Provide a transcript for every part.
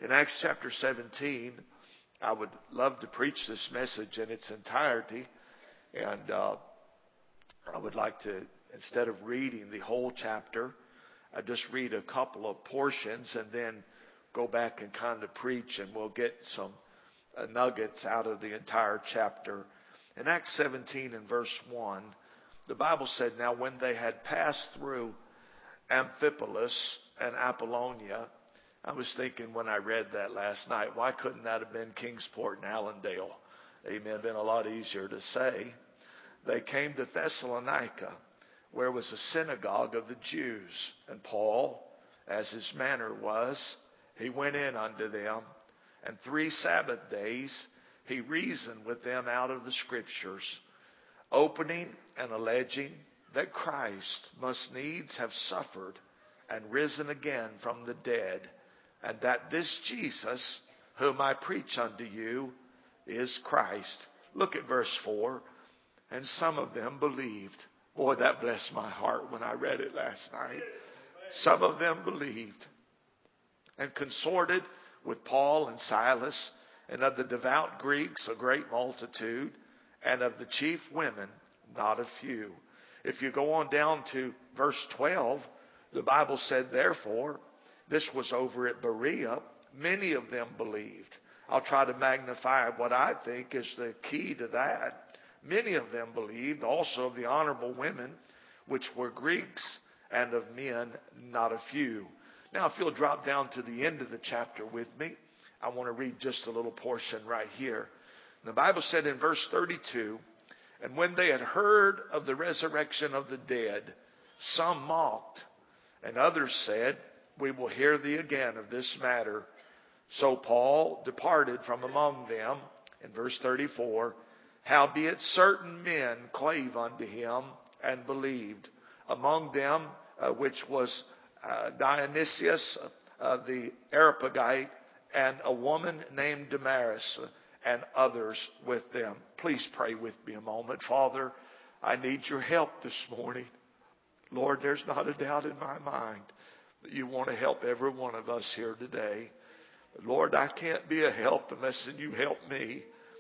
In Acts chapter 17, I would love to preach this message in its entirety. And I would like to, instead of reading the whole chapter, I just read a couple of portions and then go back and kind of preach, and we'll get some nuggets out of the entire chapter. In Acts 17 and verse 1, the Bible said, "Now when they had passed through Amphipolis and Apollonia," I was thinking when I read that last night, why couldn't that have been Kingsport and Allendale? Amen. Been a lot easier to say. "They came to Thessalonica, where was a synagogue of the Jews. And Paul, as his manner was, he went in unto them, and 3 Sabbath days he reasoned with them out of the Scriptures, opening and alleging that Christ must needs have suffered and risen again from the dead, and that this Jesus, whom I preach unto you, is Christ." Look at verse 4. "And some of them believed." Boy, that blessed my heart when I read it last night. "Some of them believed, and consorted with Paul and Silas, and of the devout Greeks a great multitude, and of the chief women not a few." If you go on down to verse 12, the Bible said, "Therefore," this was over at Berea, "many of them believed." I'll try to magnify what I think is the key to that. "Many of them believed, also of the honorable women, which were Greeks, and of men not a few." Now, if you'll drop down to the end of the chapter with me, I want to read just a little portion right here. The Bible said in verse 32, "And when they had heard of the resurrection of the dead, some mocked, and others said, We will hear thee again of this matter. So Paul departed from among them." In verse 34, "Howbeit certain men clave unto him and believed, among them which was Dionysius the Areopagite, and a woman named Damaris, and others with them." Please pray with me a moment. Father, I need your help this morning. Lord, there's not a doubt in my mind that you want to help every one of us here today. But Lord, I can't be a help unless you help me.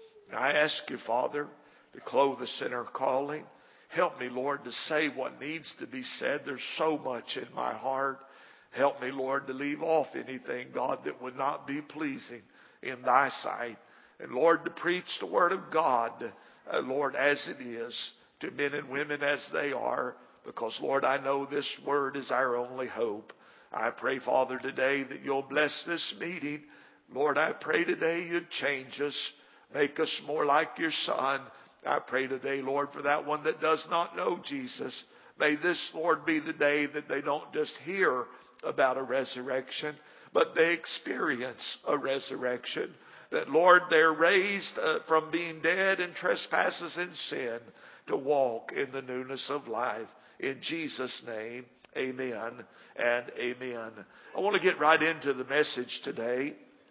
I ask you, Father, to clothe us in our calling. Help me, Lord, to say what needs to be said. There's so much in my heart. Help me, Lord, to leave off anything, God, that would not be pleasing in thy sight. And Lord, to preach the word of God, Lord, as it is, to men and women as they are. Because, Lord, I know this word is our only hope. I pray, Father, today that you'll bless this meeting. Lord, I pray today you'd change us. Make us more like your Son. I pray today, Lord, for that one that does not know Jesus. May this, Lord, be the day that they don't just hear about a resurrection, but they experience a resurrection. That, Lord, they're raised from being dead in trespasses and sin to walk in the newness of life. In Jesus' name, amen and amen. I want to get right into the message today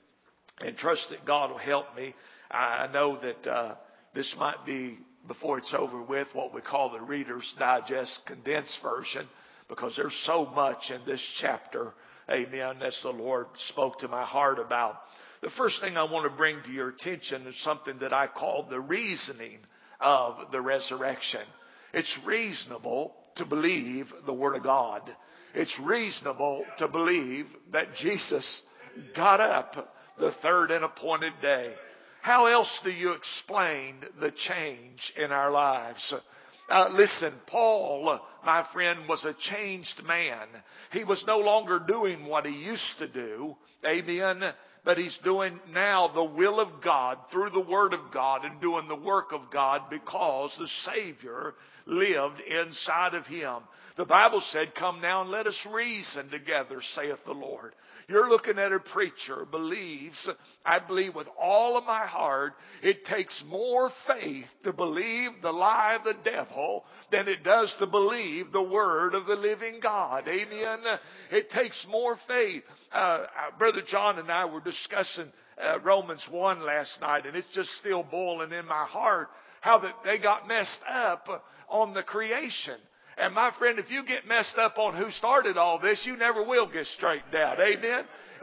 and trust that God will help me. I know that this might be, before it's over with, what we call the Reader's Digest condensed version, because there's so much in this chapter, amen, as the Lord spoke to my heart about. The first thing I want to bring to your attention is something that I call the reasoning of the resurrection. It's reasonable to believe the Word of God. It's reasonable to believe that Jesus got up the third and appointed day. How else do you explain the change in our lives? Listen, Paul, my friend, was a changed man. He was no longer doing what he used to do. Amen. But he's doing now the will of God through the Word of God and doing the work of God because the Savior lived inside of him. The Bible said, "Come now and let us reason together, saith the Lord." You're looking at a preacher who believes, I believe with all of my heart, it takes more faith to believe the lie of the devil than it does to believe the word of the living God. Amen. It takes more faith. Brother John and I were discussing Romans 1 last night, and it's just still boiling in my heart how that they got messed up on the creation. And my friend, if you get messed up on who started all this, you never will get straightened out. Amen?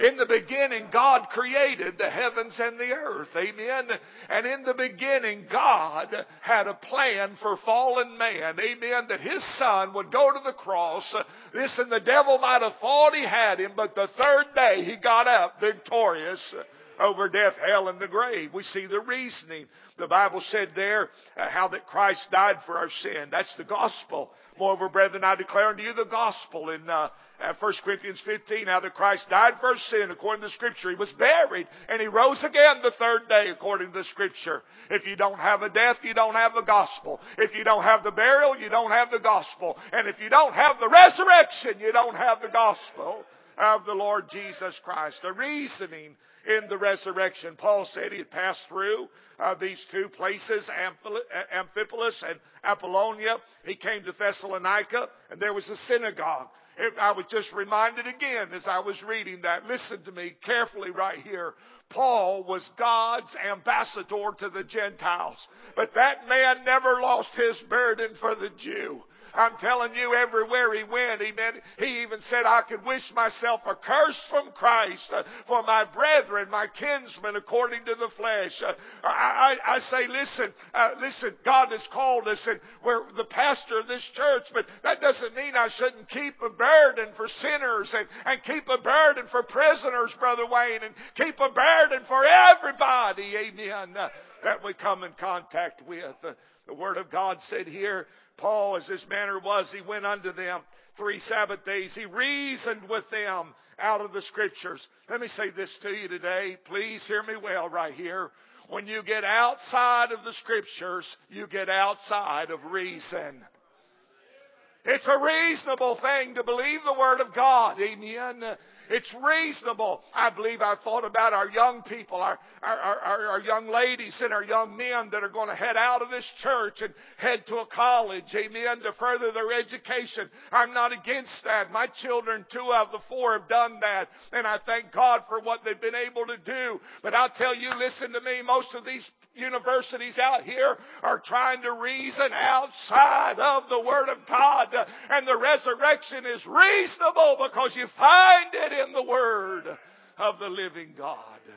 In the beginning, God created the heavens and the earth. Amen. And in the beginning, God had a plan for fallen man. Amen. That His Son would go to the cross. Listen, the devil might have thought he had him, but the third day He got up victorious over death, hell, and the grave. We see the reasoning. The Bible said there how that Christ died for our sin. That's the gospel. Moreover, brethren, I declare unto you the gospel in 1 Corinthians 15, how that Christ died for our sin according to the Scripture. He was buried, and He rose again the third day according to the Scripture. If you don't have a death, you don't have the gospel. If you don't have the burial, you don't have the gospel. And if you don't have the resurrection, you don't have the gospel of the Lord Jesus Christ. The reasoning in the resurrection. Paul said he had passed through these two places, Amphipolis and Apollonia. He came to Thessalonica, and there was a synagogue. I was just reminded again as I was reading that. Listen to me carefully right here. Paul was God's ambassador to the Gentiles. But that man never lost his burden for the Jew. I'm telling you, everywhere he went, he even said, I could wish myself a curse from Christ for my brethren, my kinsmen, according to the flesh. I say, listen, God has called us, and we're the pastor of this church, but that doesn't mean I shouldn't keep a burden for sinners and keep a burden for prisoners, Brother Wayne, and keep a burden for everybody, amen, that we come in contact with. The Word of God said here, Paul, as his manner was, he went unto them 3 Sabbath days. He reasoned with them out of the Scriptures. Let me say this to you today. Please hear me well right here. When you get outside of the Scriptures, you get outside of reason. It's a reasonable thing to believe the Word of God. Amen. It's reasonable. I believe I've thought about our young people, our young ladies and our young men that are going to head out of this church and head to a college, amen, to further their education. I'm not against that. My children, 2 out of the 4 have done that, and I thank God for what they've been able to do. But I'll tell you, listen to me, most of these universities out here are trying to reason outside of the Word of God. And the resurrection is reasonable because you find it in the Word of the living God.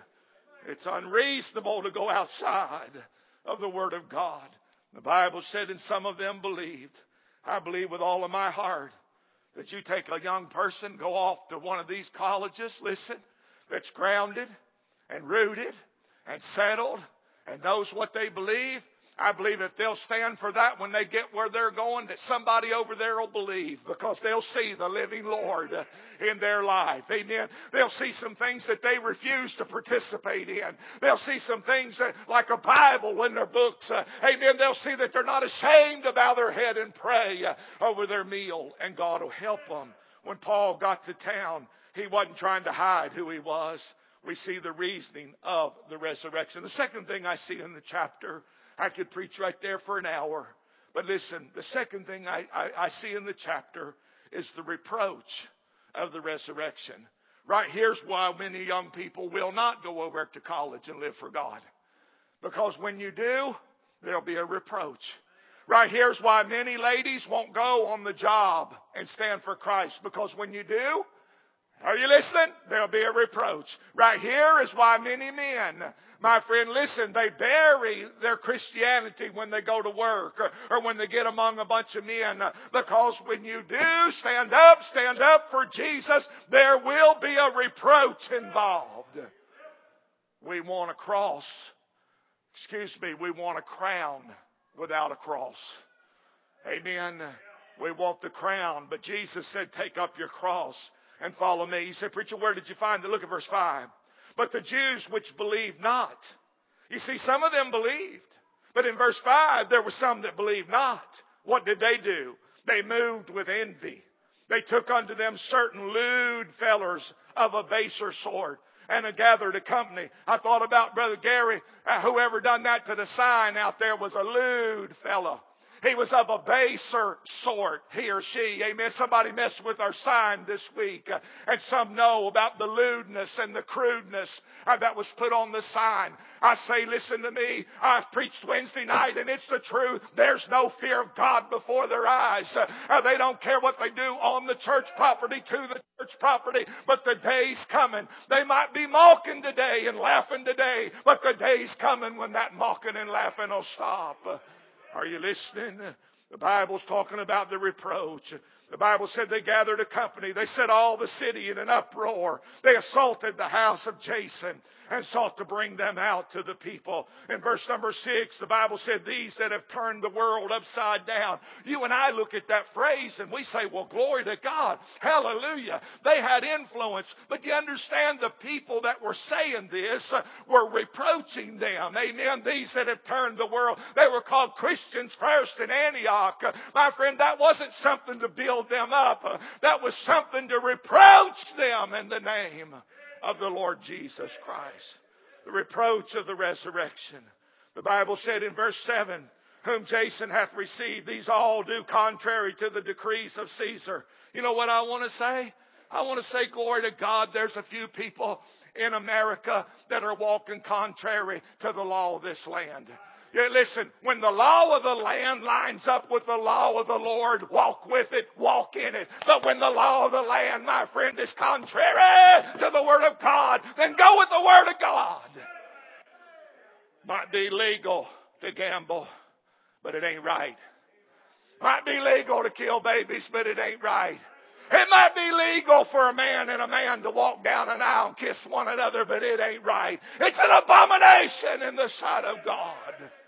It's unreasonable to go outside of the Word of God. The Bible said, and some of them believed. I believe with all of my heart that you take a young person, go off to one of these colleges, listen, that's grounded and rooted and settled and knows what they believe. I believe if they'll stand for that when they get where they're going, that somebody over there will believe, because they'll see the living Lord in their life. Amen. They'll see some things that they refuse to participate in. They'll see some things that, like a Bible in their books. Amen. They'll see that they're not ashamed to bow their head and pray over their meal, and God will help them. When Paul got to town, he wasn't trying to hide who he was. We see the reasoning of the resurrection. The second thing I see in the chapter, I could preach right there for an hour. But listen, the second thing I see in the chapter is the reproach of the resurrection. Right here's why many young people will not go over to college and live for God. Because when you do, there'll be a reproach. Right here's why many ladies won't go on the job and stand for Christ. Because when you do, are you listening? There'll be a reproach. Right here is why many men, my friend, listen, they bury their Christianity when they go to work or when they get among a bunch of men. Because when you do stand up for Jesus, there will be a reproach involved. We want a cross. We want a crown without a cross. Amen. We want the crown. But Jesus said, take up your cross and follow me. He said, preacher, where did you find it? Look at verse 5. But the Jews which believed not. You see, some of them believed. But in verse 5, there were some that believed not. What did they do? They moved with envy. They took unto them certain lewd fellers of a baser sort, and gathered a company. I thought about Brother Gary. Whoever done that to the sign out there was a lewd fellow. He was of a baser sort, he or she. Amen. Somebody messed with our sign this week. And some know about the lewdness and the crudeness that was put on the sign. I say, listen to me. I've preached Wednesday night and it's the truth. There's no fear of God before their eyes. They don't care what they do on the church property, to the church property. But the day's coming. They might be mocking today and laughing today. But the day's coming when that mocking and laughing will stop. Are you listening? The Bible's talking about the reproach. The Bible said they gathered a company. They set all the city in an uproar. They assaulted the house of Jason and sought to bring them out to the people. In verse number 6, the Bible said, these that have turned the world upside down. You and I look at that phrase and we say, well, glory to God. Hallelujah. They had influence. But you understand, the people that were saying this were reproaching them. Amen. These that have turned the world. They were called Christians first in Antioch. My friend, that wasn't something to build them up. That was something to reproach them in the name of the Lord Jesus Christ. The reproach of the resurrection. The Bible said in verse 7, whom Jason hath received, these all do contrary to the decrees of Caesar. You know what I want to say? I want to say, glory to God, there's a few people in America that are walking contrary to the law of this land. Yeah, listen, when the law of the land lines up with the law of the Lord, walk with it, walk in it. But when the law of the land, my friend, is contrary to the Word of God, then go with the Word of God. Might be legal to gamble, but it ain't right. Might be legal to kill babies, but it ain't right. It might be legal for a man and a man to walk down an aisle and kiss one another, but it ain't right. It's an abomination in the sight of God.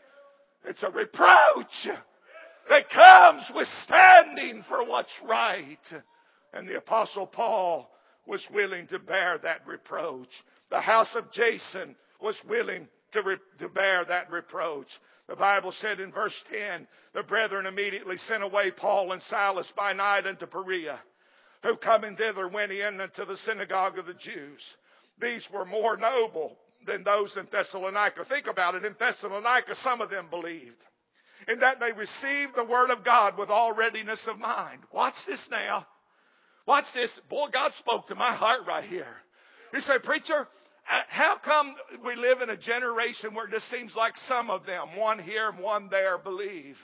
It's a reproach that comes with standing for what's right. And the Apostle Paul was willing to bear that reproach. The house of Jason was willing to bear that reproach. The Bible said in verse 10, the brethren immediately sent away Paul and Silas by night unto Berea, who coming thither went in unto the synagogue of the Jews. These were more noble than those in Thessalonica. Think about it. In Thessalonica, some of them believed, in that they received the word of God with all readiness of mind. Watch this now. Watch this. Boy, God spoke to my heart right here. He said, preacher, how come we live in a generation where it just seems like some of them, one here and one there, believe?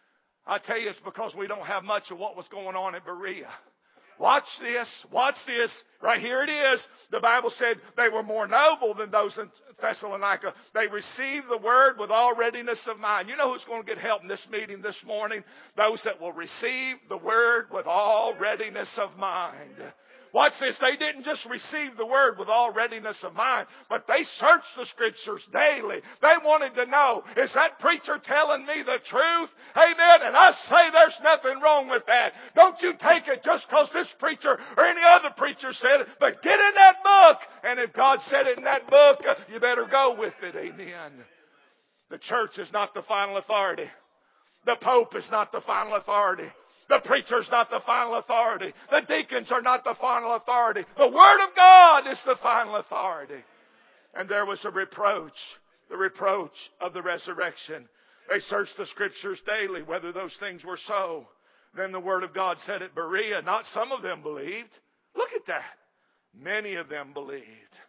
I tell you, it's because we don't have much of what was going on at Berea. Watch this. Watch this. Right here it is. The Bible said they were more noble than those in Thessalonica. They received the word with all readiness of mind. You know who's going to get help in this meeting this morning? Those that will receive the word with all readiness of mind. Watch this. They didn't just receive the word with all readiness of mind, but they searched the scriptures daily. They wanted to know, is that preacher telling me the truth? Amen. And I say there's nothing wrong with that. Don't you take it just because this preacher or any other preacher said it, but get in that book. And if God said it in that book, you better go with it. Amen. The church is not the final authority. The Pope is not the final authority. The preacher's not the final authority. The deacons are not the final authority. The Word of God is the final authority. And there was a reproach, the reproach of the resurrection. They searched the scriptures daily whether those things were so. Then the Word of God said at Berea, not some of them believed. Look at that. Many of them believed.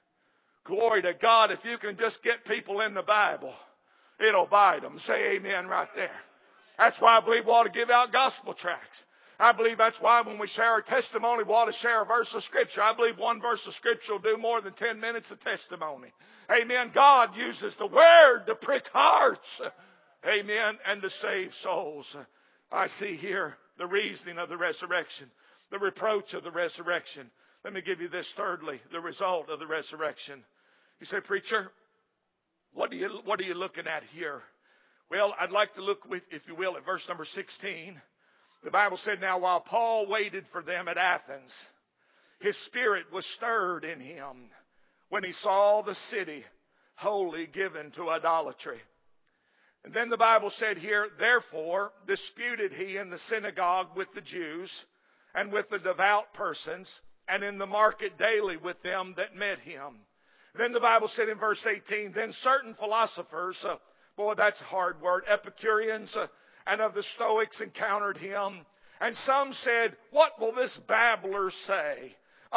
Glory to God, if you can just get people in the Bible, it'll bite them. Say amen right there. That's why I believe we ought to give out gospel tracts. I believe that's why when we share our testimony, we ought to share a verse of Scripture. I believe one verse of Scripture will do more than 10 minutes of testimony. Amen. God uses the Word to prick hearts. Amen. And to save souls. I see here the reasoning of the resurrection. The reproach of the resurrection. Let me give you this thirdly. The result of the resurrection. You say, preacher, what are you looking at here? Well, I'd like to look with, if you will, at verse number 16. The Bible said, now while Paul waited for them at Athens, his spirit was stirred in him when he saw the city wholly given to idolatry. And then the Bible said here, therefore disputed he in the synagogue with the Jews and with the devout persons, and in the market daily with them that met him. Then the Bible said in verse 18, then certain philosophers, boy, that's a hard word, Epicureans, and of the Stoics encountered him. And some said, "What will this babbler say?"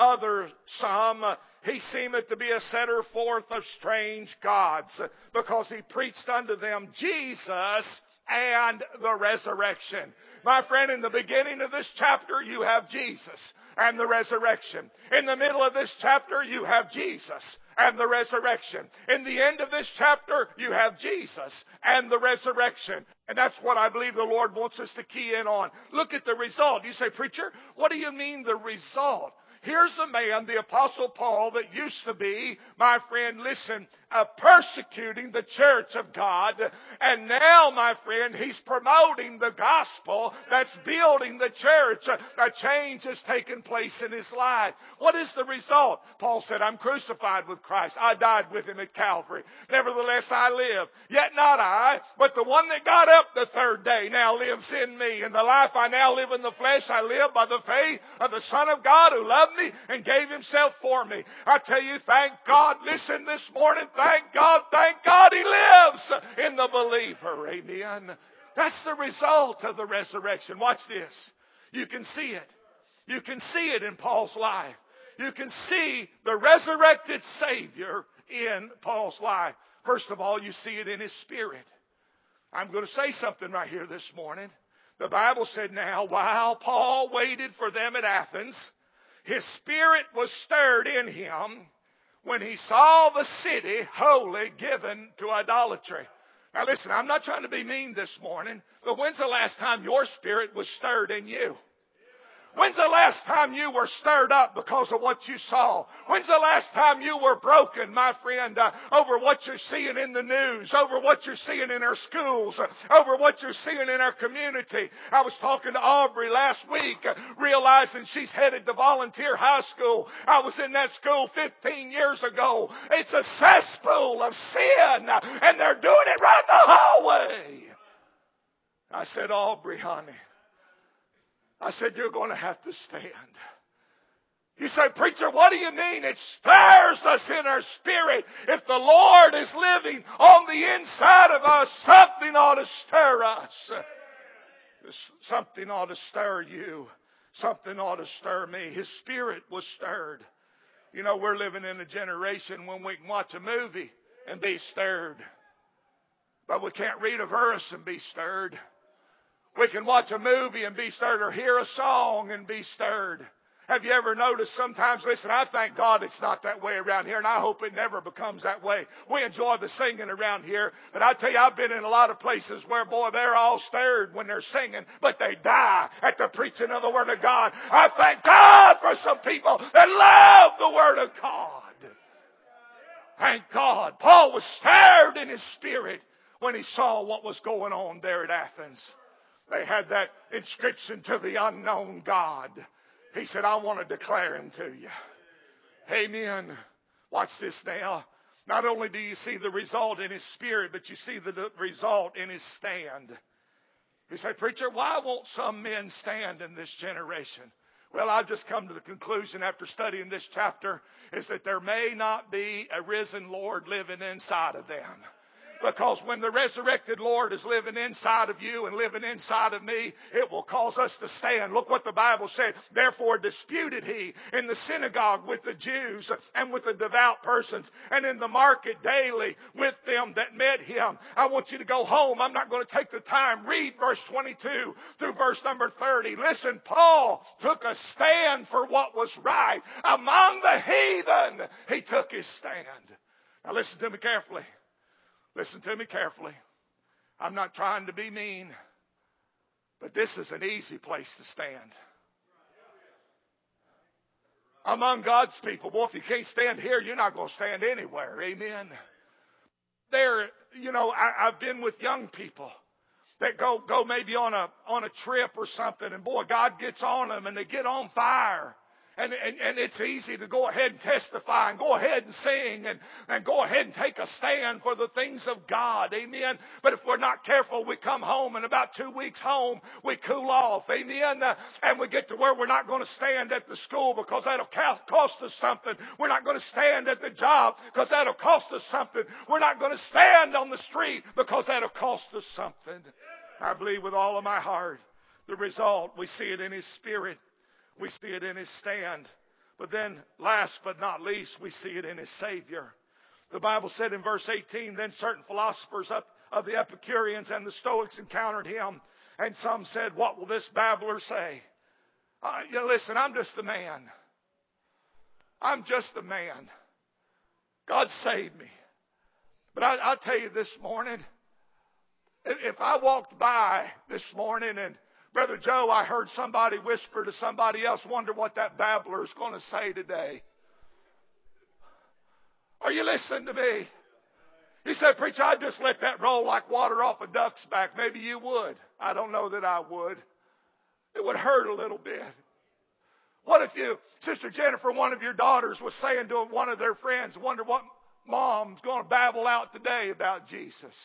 Some, "He seemeth to be a setter forth of strange gods, because he preached unto them Jesus and the resurrection." My friend, in the beginning of this chapter, you have Jesus and the resurrection. In the middle of this chapter, you have Jesus and the resurrection. In the end of this chapter, you have Jesus and the resurrection. And that's what I believe the Lord wants us to key in on. Look at the result. You say, "Preacher, what do you mean the result?" Here's a man, the Apostle Paul, that used to be, my friend, listen, persecuting the church of God. And now, my friend, he's promoting the gospel that's building the church. A change has taken place in his life. What is the result? Paul said, "I'm crucified with Christ. I died with him at Calvary. Nevertheless, I live. Yet not I, but the one that got up the third day now lives in me. And the life I now live in the flesh, I live by the faith of the Son of God who loved me and gave himself for me." I tell you, thank God, listen this morning, thank God he lives in the believer. Amen. That's the result of the resurrection. Watch this. You can see it. You can see it in Paul's life. You can see the resurrected Savior in Paul's life. First of all, you see it in his spirit. I'm going to say something right here this morning. The Bible said, "Now, while Paul waited for them at Athens, his spirit was stirred in him when he saw the city wholly given to idolatry." Now listen, I'm not trying to be mean this morning, but when's the last time your spirit was stirred in you? When's the last time you were stirred up because of what you saw? When's the last time you were broken, my friend, over what you're seeing in the news, over what you're seeing in our schools, over what you're seeing in our community? I was talking to Aubrey last week, realizing she's headed to Volunteer High School. I was in that school 15 years ago. It's a cesspool of sin, and they're doing it right in the hallway. I said, "Aubrey, honey," I said, "you're going to have to stand." You say, "Preacher, what do you mean?" It stirs us in our spirit. If the Lord is living on the inside of us, something ought to stir us. Something ought to stir you. Something ought to stir me. His spirit was stirred. You know, we're living in a generation when we can watch a movie and be stirred. But we can't read a verse and be stirred. We can watch a movie and be stirred, or hear a song and be stirred. Have you ever noticed sometimes, listen, I thank God it's not that way around here, and I hope it never becomes that way. We enjoy the singing around here, but I tell you, I've been in a lot of places where, boy, they're all stirred when they're singing, but they die at the preaching of the Word of God. I thank God for some people that love the Word of God. Thank God. Paul was stirred in his spirit when he saw what was going on there at Athens. They had that inscription, "To the unknown God." He said, "I want to declare him to you." Amen. Watch this now. Not only do you see the result in his spirit, but you see the result in his stand. You say, "Preacher, why won't some men stand in this generation?" Well, I've just come to the conclusion after studying this chapter is that there may not be a risen Lord living inside of them. Because when the resurrected Lord is living inside of you and living inside of me, it will cause us to stand. Look what the Bible said. "Therefore disputed he in the synagogue with the Jews and with the devout persons, and in the market daily with them that met him." I want you to go home. I'm not going to take the time. Read verse 22 through verse number 30. Listen, Paul took a stand for what was right. Among the heathen, he took his stand. Now listen to me carefully. Listen to me carefully. I'm not trying to be mean, but this is an easy place to stand. Among God's people, boy, if you can't stand here, you're not going to stand anywhere. Amen. I've been with young people that go maybe on a trip or something, and boy, God gets on them and they get on fire. And it's easy to go ahead and testify and go ahead and sing and go ahead and take a stand for the things of God. Amen. But if we're not careful, we come home, and about 2 weeks home, we cool off. Amen. And we get to where we're not going to stand at the school because that'll cost us something. We're not going to stand at the job because that'll cost us something. We're not going to stand on the street because that'll cost us something. I believe with all of my heart. The result, we see it in his spirit. We see it in his stand. But then, last but not least, we see it in his Savior. The Bible said in verse 18, then certain philosophers of the Epicureans and the Stoics encountered him. And some said, what will this babbler say? Listen, I'm just a man. I'm just a man. God saved me. But I'll tell you this morning, if I walked by this morning and, Brother Joe, I heard somebody whisper to somebody else, wonder what that babbler is going to say today. Are you listening to me? He said, preacher, I'd just let that roll like water off a duck's back. Maybe you would. I don't know that I would. It would hurt a little bit. What if you, Sister Jennifer, one of your daughters was saying to one of their friends, wonder what mom's going to babble out today about Jesus?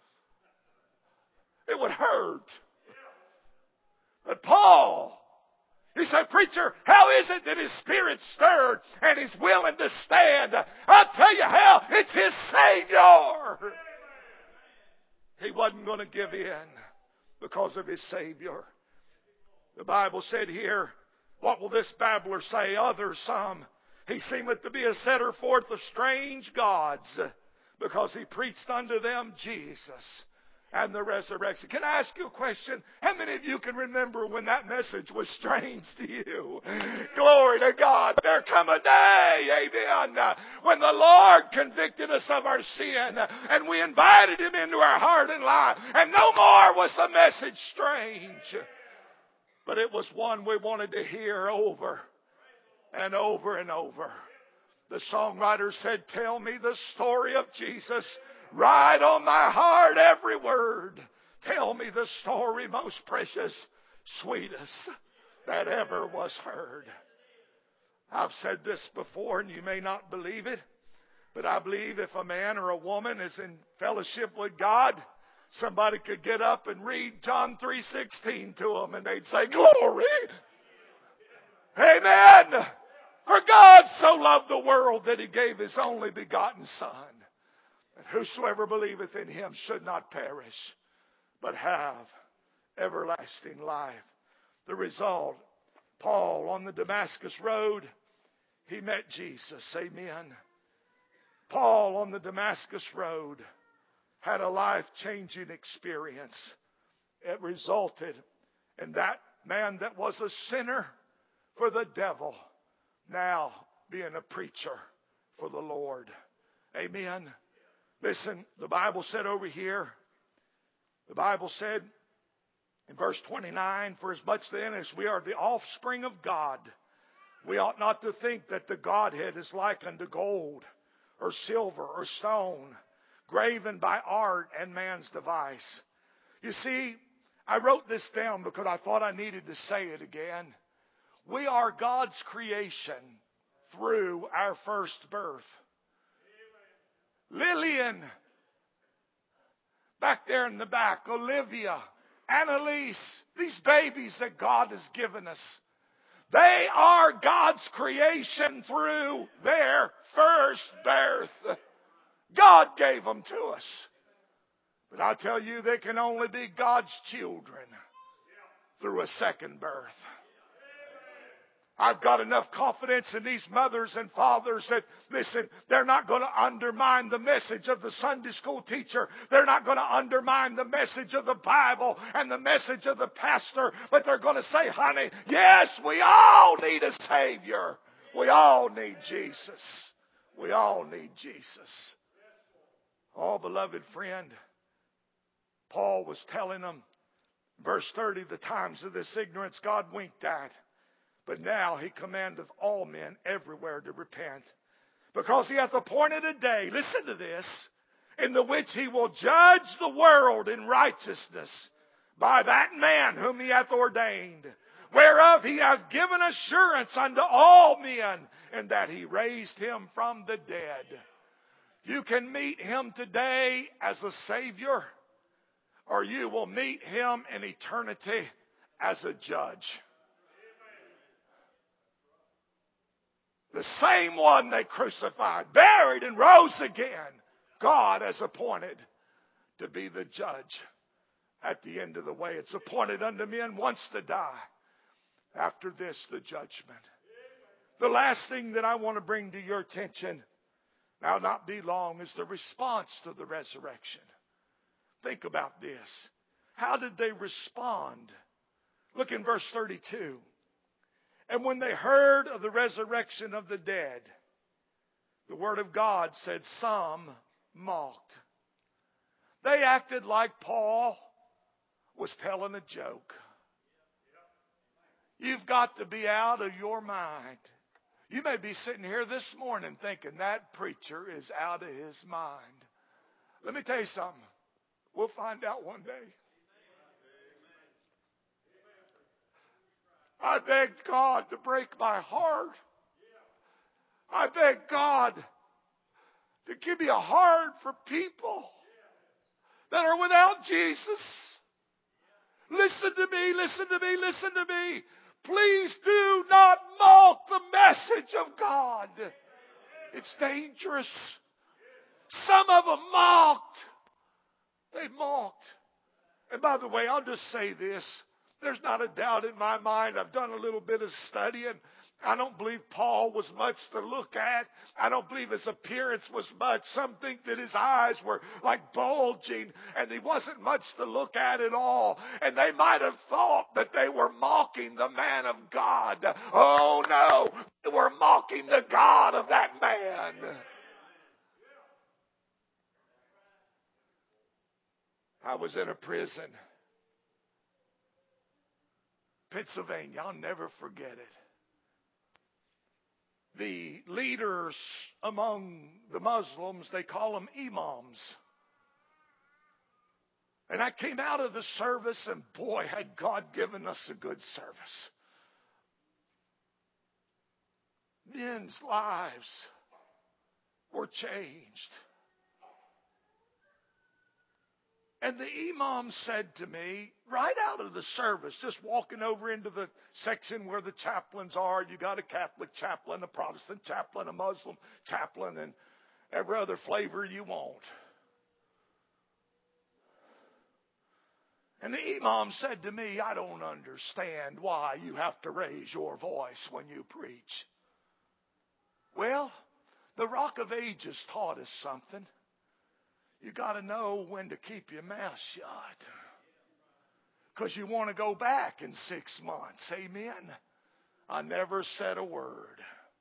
It would hurt. But Paul, he said, preacher, how is it that his spirit's stirred and he's willing to stand? I'll tell you how, it's his Savior. He wasn't going to give in because of his Savior. The Bible said here, what will this babbler say? Others, some, he seemeth to be a setter forth of strange gods, because he preached unto them Jesus and the resurrection. Can I ask you a question? How many of you can remember when that message was strange to you? Glory to God. There come a day, amen, when the Lord convicted us of our sin and we invited him into our heart and life, and no more was the message strange. But it was one we wanted to hear over and over and over. The songwriter said, tell me the story of Jesus. Write on my heart every word. Tell me the story most precious, sweetest that ever was heard. I've said this before and you may not believe it, but I believe if a man or a woman is in fellowship with God, somebody could get up and read John 3:16 to them and they'd say, glory. Amen. For God so loved the world that he gave his only begotten Son, that whosoever believeth in him should not perish, but have everlasting life. The result, Paul on the Damascus road, he met Jesus. Amen. Paul on the Damascus road had a life-changing experience. It resulted in that man that was a sinner for the devil now being a preacher for the Lord. Amen. Listen, the Bible said over here, the Bible said in verse 29, for as much then as we are the offspring of God, we ought not to think that the Godhead is like unto gold or silver or stone, graven by art and man's device. You see, I wrote this down because I thought I needed to say it again. We are God's creation through our first birth. Lillian, back there in the back, Olivia, Annalise, these babies that God has given us, they are God's creation through their first birth. God gave them to us. But I tell you, they can only be God's children through a second birth. I've got enough confidence in these mothers and fathers that, listen, they're not going to undermine the message of the Sunday school teacher. They're not going to undermine the message of the Bible and the message of the pastor. But they're going to say, honey, yes, we all need a Savior. We all need Jesus. We all need Jesus. Oh, beloved friend, Paul was telling them, verse 30, the times of this ignorance God winked at. But now he commandeth all men everywhere to repent, because he hath appointed a day, listen to this, in the which he will judge the world in righteousness by that man whom he hath ordained, whereof he hath given assurance unto all men, and that he raised him from the dead. You can meet him today as a Savior, or you will meet him in eternity as a judge. The same one they crucified, buried, and rose again, God has appointed to be the judge at the end of the way. It's appointed unto men once to die. After this, the judgment. The last thing that I want to bring to your attention, now not be long, is the response to the resurrection. Think about this. How did they respond? Look in verse 32. And when they heard of the resurrection of the dead, the Word of God said some mocked. They acted like Paul was telling a joke. You've got to be out of your mind. You may be sitting here this morning thinking that preacher is out of his mind. Let me tell you something. We'll find out one day. I begged God to break my heart. I begged God to give me a heart for people that are without Jesus. Listen to me, listen to me, listen to me. Please do not mock the message of God. It's dangerous. Some of them mocked. They mocked. And by the way, I'll just say this. There's not a doubt in my mind. I've done a little bit of studying. I don't believe Paul was much to look at. I don't believe his appearance was much. Some think that his eyes were like bulging and he wasn't much to look at all. And they might have thought that they were mocking the man of God. Oh no, they were mocking the God of that man. I was in a prison, Pennsylvania. I'll never forget it. The leaders among the Muslims, they call them imams. And I came out of the service, and boy, had God given us a good service. Men's lives were changed. And the imam said to me, right out of the service, just walking over into the section where the chaplains are, you got a Catholic chaplain, a Protestant chaplain, a Muslim chaplain, and every other flavor you want. And the imam said to me, I don't understand why you have to raise your voice when you preach. Well, the Rock of Ages taught us something. You got to know when to keep your mouth shut. Because you want to go back in 6 months. Amen. I never said a word.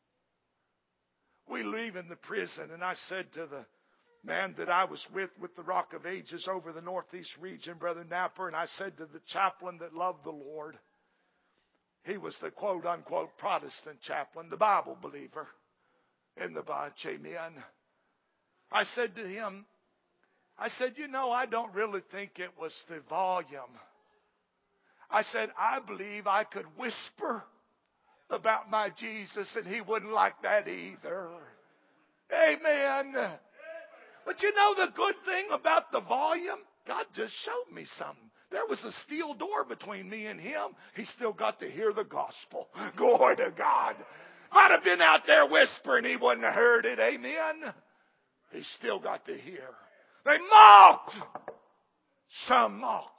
We leave in the prison, and I said to the man that I was with the Rock of Ages over the Northeast region, Brother Napper, and I said to the chaplain that loved the Lord, he was the quote-unquote Protestant chaplain, the Bible believer in the bunch. Amen. I said to him, I said, I don't really think it was the volume. I said, I believe I could whisper about my Jesus and he wouldn't like that either. Amen. But the good thing about the volume, God just showed me something. There was a steel door between me and him. He still got to hear the gospel. Glory to God. If I'd have been out there whispering, he wouldn't have heard it. Amen. He still got to hear. They mocked. Some mocked.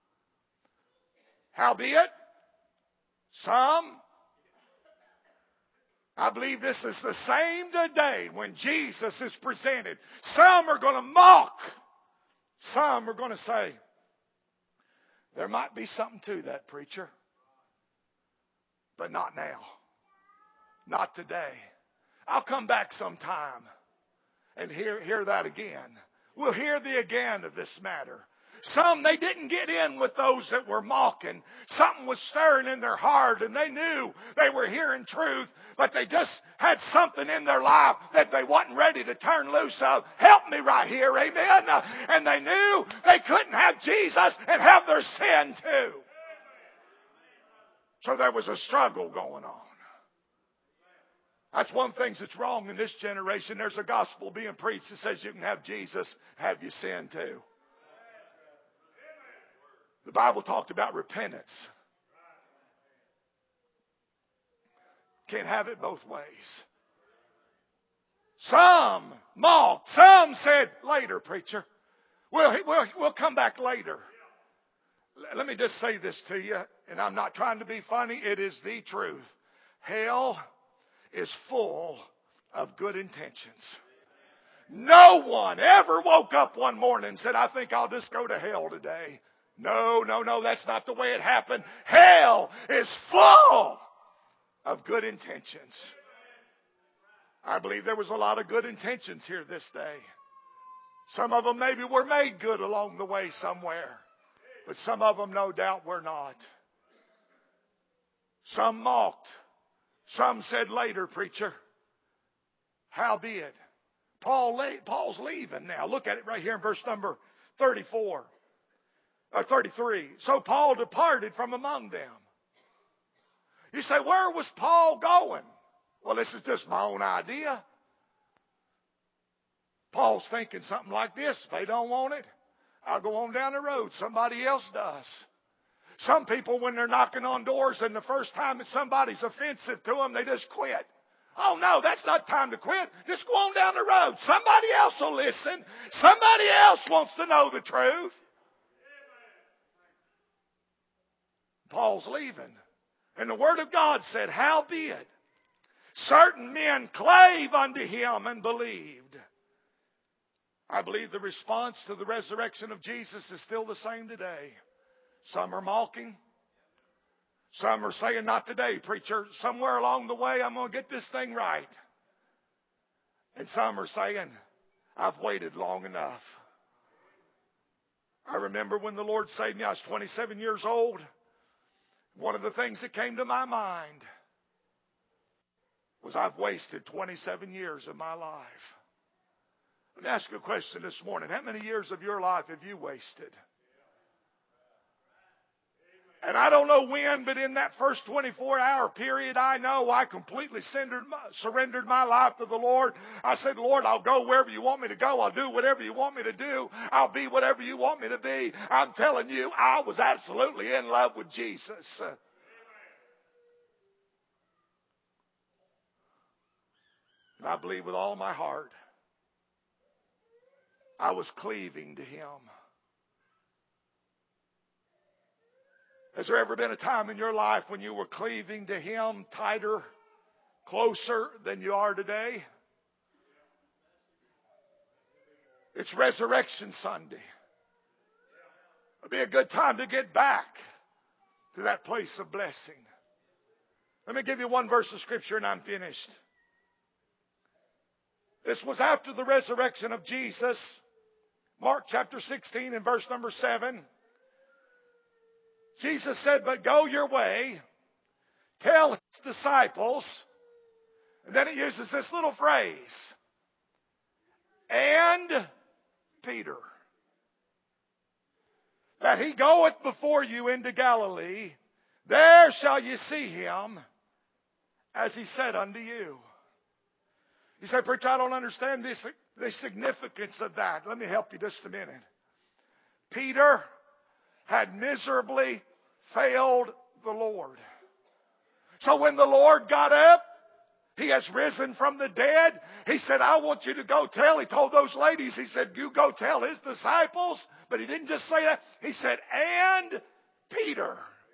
Howbeit, some, I believe this is the same today when Jesus is presented. Some are going to mock. Some are going to say, there might be something to that, preacher. But not now. Not today. I'll come back sometime and hear that again. We'll hear the again of this matter. Some, they didn't get in with those that were mocking. Something was stirring in their heart and they knew they were hearing truth, but they just had something in their life that they wasn't ready to turn loose of. Help me right here, amen? And they knew they couldn't have Jesus and have their sin too. So there was a struggle going on. That's one thing that's wrong in this generation. There's a gospel being preached that says you can have Jesus, have your sin too. The Bible talked about repentance. Can't have it both ways. Some mocked. Some said, later, preacher. We'll come back later. let me just say this to you, and I'm not trying to be funny. It is the truth. Hell is full of good intentions. No one ever woke up one morning and said, I think I'll just go to hell today. No, that's not the way it happened. Hell is full of good intentions. I believe there was a lot of good intentions here this day. Some of them maybe were made good along the way somewhere. But some of them, no doubt, were not. Some mocked. Some said later, preacher. Howbeit, Paul's leaving now. Look at it right here in verse number 34. Or 33. So Paul departed from among them. You say, where was Paul going? Well, this is just my own idea. Paul's thinking something like this. If they don't want it, I'll go on down the road. Somebody else does. Some people, when they're knocking on doors and the first time that somebody's offensive to them, they just quit. Oh, no, that's not time to quit. Just go on down the road. Somebody else will listen. Somebody else wants to know the truth. Paul's leaving. And the Word of God said, howbeit, certain men clave unto him and believed. I believe the response to the resurrection of Jesus is still the same today. Some are mocking. Some are saying, not today, preacher. Somewhere along the way, I'm going to get this thing right. And some are saying, I've waited long enough. I remember when the Lord saved me, I was 27 years old. One of the things that came to my mind was I've wasted 27 years of my life. Let me ask you a question this morning. How many years of your life have you wasted? And I don't know when, but in that first 24-hour period, I know I completely surrendered my life to the Lord. I said, Lord, I'll go wherever you want me to go. I'll do whatever you want me to do. I'll be whatever you want me to be. I'm telling you, I was absolutely in love with Jesus. And I believe with all my heart, I was cleaving to Him. Has there ever been a time in your life when you were cleaving to Him tighter, closer than you are today? It's Resurrection Sunday. It'll be a good time to get back to that place of blessing. Let me give you one verse of Scripture and I'm finished. This was after the resurrection of Jesus. Mark chapter 16 and verse number 7. Jesus said, but go your way, tell His disciples, and then it uses this little phrase, and Peter, that He goeth before you into Galilee, there shall you see Him, as He said unto you. You say, preacher, I don't understand the significance of that. Let me help you just a minute. Peter had miserably failed the Lord. So when the Lord got up, He has risen from the dead. He said, I want you to go tell. He told those ladies, He said, you go tell His disciples. But He didn't just say that. He said, and Peter.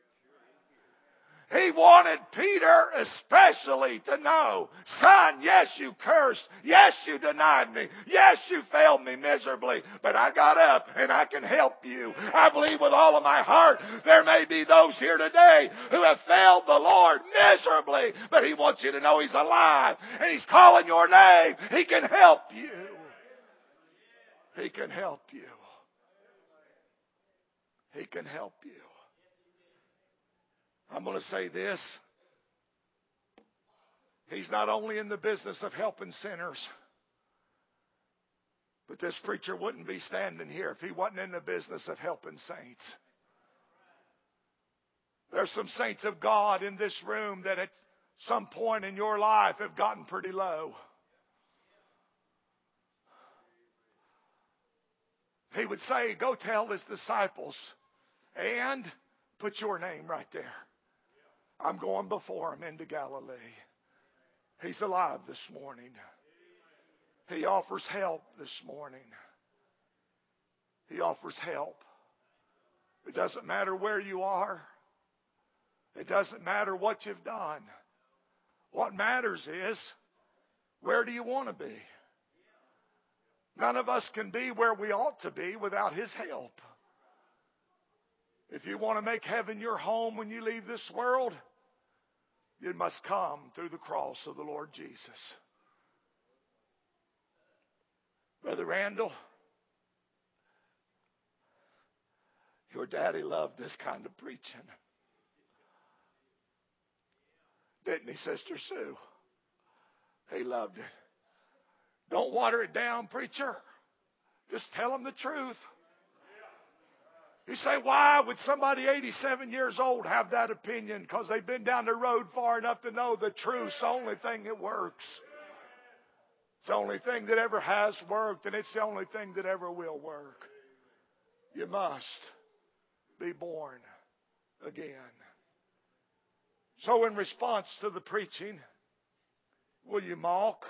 He wanted Peter especially to know, son, yes, you cursed. Yes, you denied me. Yes, you failed me miserably. But I got up and I can help you. I believe with all of my heart there may be those here today who have failed the Lord miserably. But He wants you to know He's alive and He's calling your name. He can help you. He can help you. He can help you. I'm going to say this. He's not only in the business of helping sinners, but this preacher wouldn't be standing here if he wasn't in the business of helping saints. There's some saints of God in this room that at some point in your life have gotten pretty low. He would say, go tell His disciples and put your name right there. I'm going before Him into Galilee. He's alive this morning. He offers help this morning. He offers help. It doesn't matter where you are. It doesn't matter what you've done. What matters is, where do you want to be? None of us can be where we ought to be without His help. If you want to make heaven your home when you leave this world, you must come through the cross of the Lord Jesus. Brother Randall, your daddy loved this kind of preaching. Didn't he, Sister Sue? He loved it. Don't water it down, preacher. Just tell them the truth. You say, why would somebody 87 years old have that opinion? Because they've been down the road far enough to know the truth's the only thing that works. It's the only thing that ever has worked, and it's the only thing that ever will work. You must be born again. So in response to the preaching, will you mock?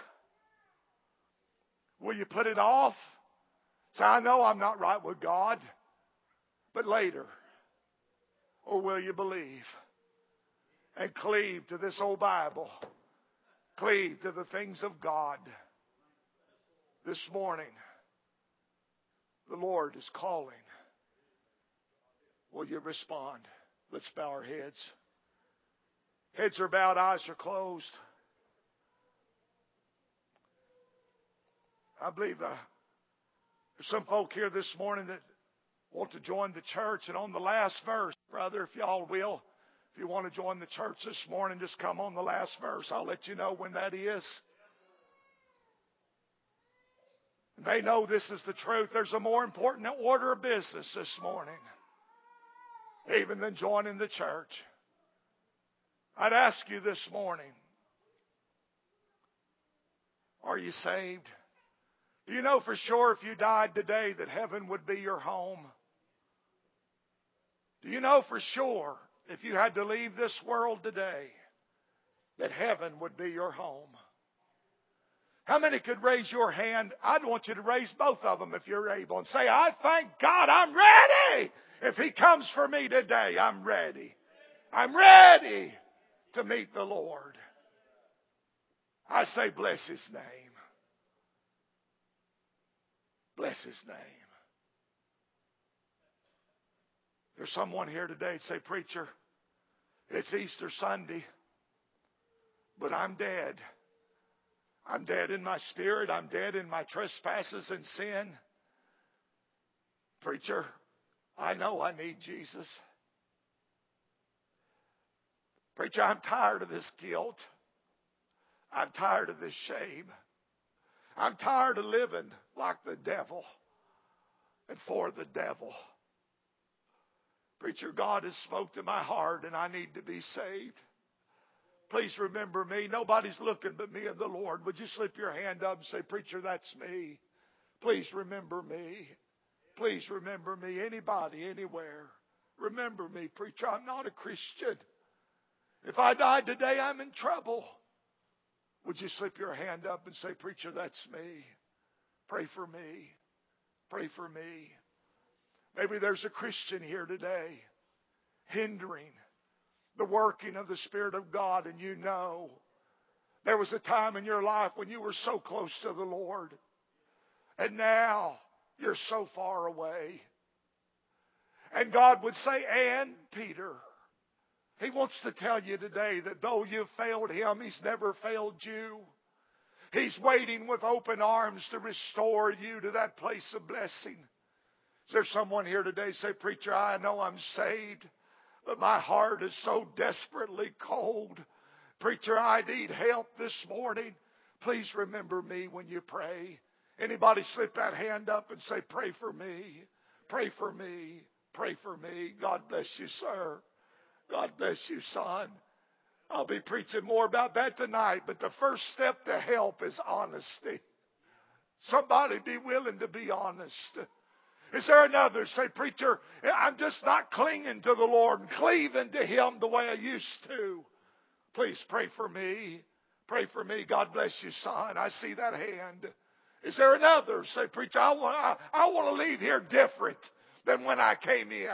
Will you put it off? Say, I know I'm not right with God, but later. Or will you believe and cleave to this old Bible? Cleave to the things of God. This morning, the Lord is calling. Will you respond? Let's bow our heads. Heads are bowed, eyes are closed. I believe there's some folk here this morning that want to join the church. And on the last verse, brother, if y'all will, if you want to join the church this morning, just come on the last verse. I'll let you know when that is. They know this is the truth. There's a more important order of business this morning, even than joining the church. I'd ask you this morning, are you saved? Do you know for sure if you died today that heaven would be your home? Do you know for sure if you had to leave this world today that heaven would be your home? How many could raise your hand? I'd want you to raise both of them if you're able and say, I thank God I'm ready. If He comes for me today, I'm ready. I'm ready to meet the Lord. I say, bless His name. Bless His name. There's someone here today that say, preacher, it's Easter Sunday, but I'm dead. I'm dead in my spirit. I'm dead in my trespasses and sin. Preacher, I know I need Jesus. Preacher, I'm tired of this guilt. I'm tired of this shame. I'm tired of living like the devil and for the devil. Preacher, God has spoke to my heart and I need to be saved. Please remember me. Nobody's looking but me and the Lord. Would you slip your hand up and say, preacher, that's me. Please remember me. Please remember me. Anybody, anywhere. Remember me, preacher. I'm not a Christian. If I died today, I'm in trouble. Would you slip your hand up and say, preacher, that's me. Pray for me. Pray for me. Maybe there's a Christian here today hindering the working of the Spirit of God, and you know there was a time in your life when you were so close to the Lord, and now you're so far away. And God would say, and Peter, He wants to tell you today that though you've failed Him, He's never failed you. He's waiting with open arms to restore you to that place of blessing. Is there someone here today say, preacher, I know I'm saved, but my heart is so desperately cold. Preacher, I need help this morning. Please remember me when you pray. Anybody slip that hand up and say, pray for me. Pray for me. Pray for me. God bless you, sir. God bless you, son. I'll be preaching more about that tonight, but the first step to help is honesty. Somebody be willing to be honest. Is there another? Say, preacher, I'm just not clinging to the Lord and cleaving to Him the way I used to. Please pray for me. Pray for me. God bless you, son. I see that hand. Is there another? Say, preacher, I want to leave here different than when I came in.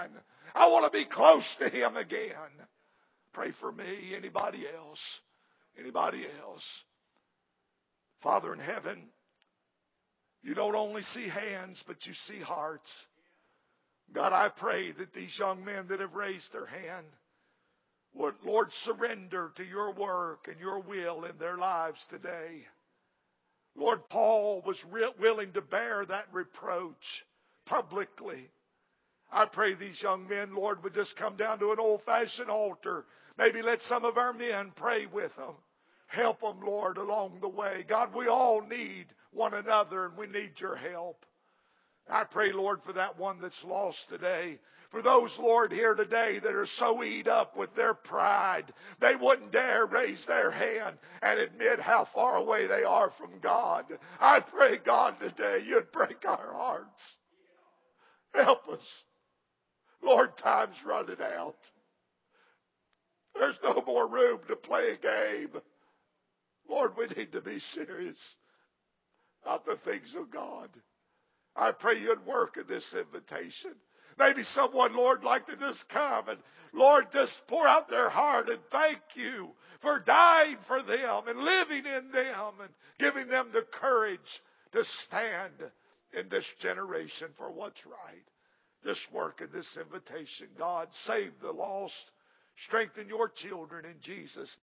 I want to be close to Him again. Pray for me. Anybody else? Anybody else? Father in heaven, You don't only see hands, but You see hearts. God, I pray that these young men that have raised their hand would, Lord, surrender to Your work and Your will in their lives today. Lord, Paul was willing to bear that reproach publicly. I pray these young men, Lord, would just come down to an old-fashioned altar. Maybe let some of our men pray with them. Help them, Lord, along the way. God, we all need one another, and we need Your help. I pray, Lord, for that one that's lost today. For those, Lord, here today that are so eat up with their pride, they wouldn't dare raise their hand and admit how far away they are from God. I pray, God, today You'd break our hearts. Help us. Lord, time's running out. There's no more room to play a game. Lord, we need to be serious about the things of God. I pray You'd work in this invitation. Maybe someone, Lord, like to just come and, Lord, just pour out their heart and thank You for dying for them and living in them and giving them the courage to stand in this generation for what's right. Just work in this invitation. God, save the lost. Strengthen Your children in Jesus' name.